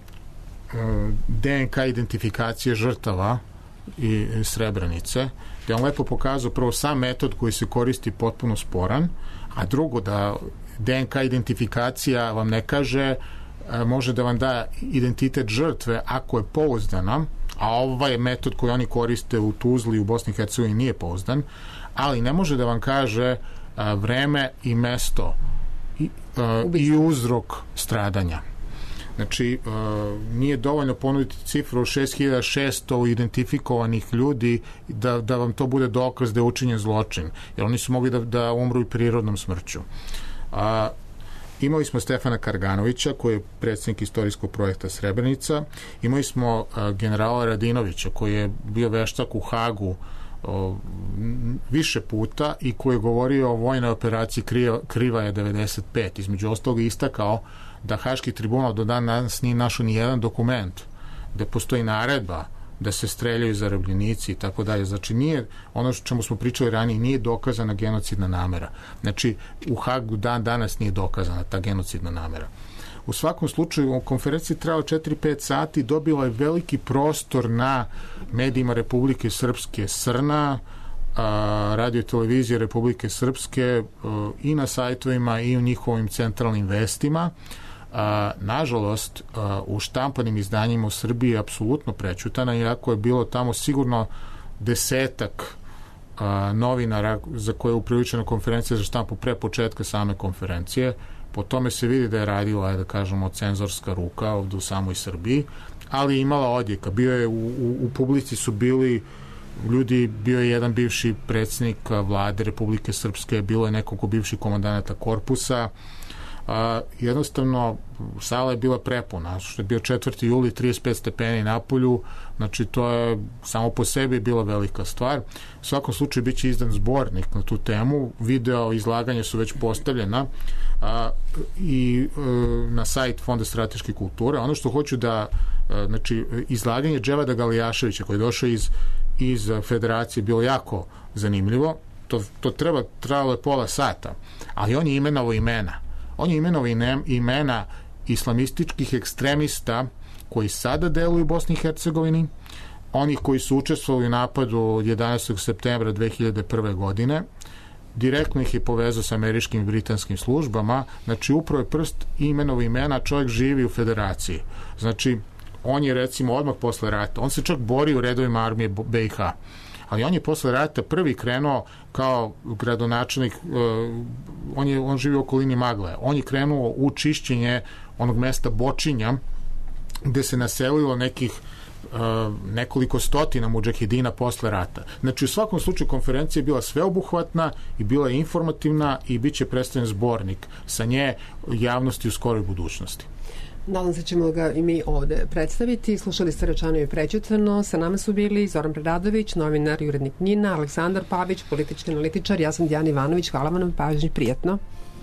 D N K identifikacije žrtava i Srebrenice, gde on lepo pokazao prvo sam metod koji se koristi potpuno sporan, a drugo da D N K identifikacija vam ne kaže, može da vam da identitet žrtve ako je pouzdana, a ovaj metod koji oni koriste u Tuzli i u Bosni i Hercegovini nije pouzdan, ali ne može da vam kaže vreme i mesto i, i uzrok stradanja. Znači, uh, nije dovoljno ponuditi cifru od šest hiljada šesto identifikovanih ljudi da, da vam to bude dokaz da je učinjen zločin, jer oni su mogli da, da umru i prirodnom smrću. Uh, imali smo Stefana Karganovića, koji je predsjednik istorijskog projekta Srebrenica, imali smo uh, generala Radinovića, koji je bio veštak u Hagu uh, više puta i koji je govorio o vojnoj operaciji Kriva, Krivaja devedeset pet. Između ostalog je istakao da Haški tribunal do dan danas nije našao ni jedan dokument gde postoji naredba da se streljaju zarobljenici i tako dalje. Znači nije, ono što čemu smo pričali ranije, nije dokazana genocidna namera. Znači u Hagu dan danas nije dokazana ta genocidna namera. U svakom slučaju, konferencija trajala četiri do pet sati, dobila je veliki prostor na medijima Republike Srpske, Srna, radio i televizije Republike Srpske i na sajtovima i u njihovim centralnim vestima. A, nažalost, a, u štampanim izdanjima u Srbiji je apsolutno prećutana, iako je bilo tamo sigurno desetak a, novinara za koje je upriličena konferencija za štampu pre početka same konferencije. Po tome se vidi da je radila, da kažemo, cenzorska ruka ovde u samoj Srbiji, ali je imala odjeka. Bio je, u, u, u publici su bili ljudi, bio je jedan bivši predsjednik vlade Republike Srpske, bilo je nekoliko bivših komandanata korpusa. A, jednostavno sala je bila prepuna, što je bio četvrti juli, trideset pet stepeni na polju, znači to je samo po sebi bila velika stvar. U svakom slučaju bit će izdan zbornik na tu temu, video izlaganja su već postavljena a, i a, na sajt Fonda strateške kulture. Ono što hoću da, a, znači izlaganje Dževada Galijaševića koji je došao iz, iz federacije bilo jako zanimljivo, to, to treba, trebalo je pola sata, ali on je imenovao imena. On je imenovao imena islamističkih ekstremista koji sada deluju u Bosni i Hercegovini, onih koji su učestvovali u napadu jedanaestog septembra dve hiljade prve. godine, direktno ih je povezao sa američkim i britanskim službama, znači upravo je prst imenovao imena, čovjek živi u federaciji. Znači, on je recimo odmah posle rata, on se čak bori u redovima armije B i H, ali on je posle rata prvi krenuo kao gradonačelnik, uh, on je on živi u okolini Magle, on je krenuo u čišćenje onog mesta Bočinja gde se naselilo nekih uh, nekoliko stotina mudžahidina posle rata. Znači u svakom slučaju konferencija je bila sveobuhvatna i bila je informativna i bit će predstavljen zbornik sa nje javnosti u skoroj budućnosti. Nadam se ćemo ga i mi ovde predstaviti. Slušali ste Rečeno i prećutano. Sa nama su bili Zoran Preradović, novinar i urednik N I N A, Aleksandar Pavić, politički analitičar. Ja sam Dijana Ivanović. Hvala vam na pažnji. Prijatno.